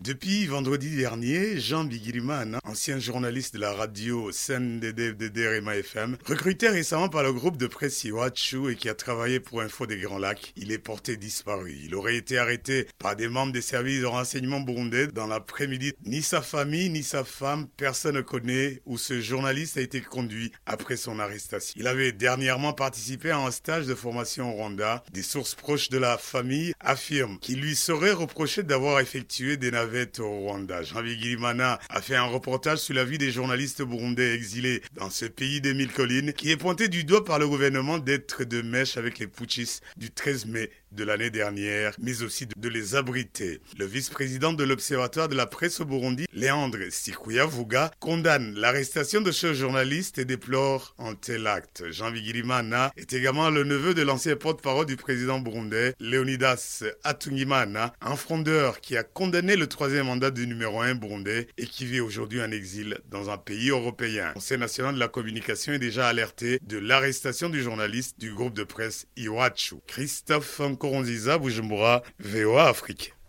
Depuis vendredi dernier, Jean Bigirimana, ancien journaliste de la radio CNDD Rema FM, recruté récemment par le groupe de presse Iwachu et qui a travaillé pour Info des Grands Lacs, il est porté disparu. Il aurait été arrêté par des membres des services de renseignement burundais dans l'après-midi. Ni sa famille, ni sa femme, personne ne connaît où ce journaliste a été conduit après son arrestation. Il avait dernièrement participé à un stage de formation au Rwanda. Des sources proches de la famille affirment qu'il lui serait reproché d'avoir effectué des navettes au Rwanda. Jean Bigirimana a fait un reportage sur la vie des journalistes burundais exilés dans ce pays des mille collines qui est pointé du doigt par le gouvernement d'être de mèche avec les putschistes du 13 mai de l'année dernière, mais aussi de les abriter. Le vice-président de l'Observatoire de la presse au Burundi, Léandre Sikuyavuga, condamne l'arrestation de ce journaliste et déplore un tel acte. Jean Bigirimana est également le neveu de l'ancien porte-parole du président burundais, Leonidas Atungimana, un frondeur qui a condamné le troisième mandat du numéro 1 burundais et qui vit aujourd'hui en exil dans un pays européen. Le Conseil national de la communication est déjà alerté de l'arrestation du journaliste du groupe de presse Iwachu. Christophe Nkoronziza, Bujumbura, VOA Afrique.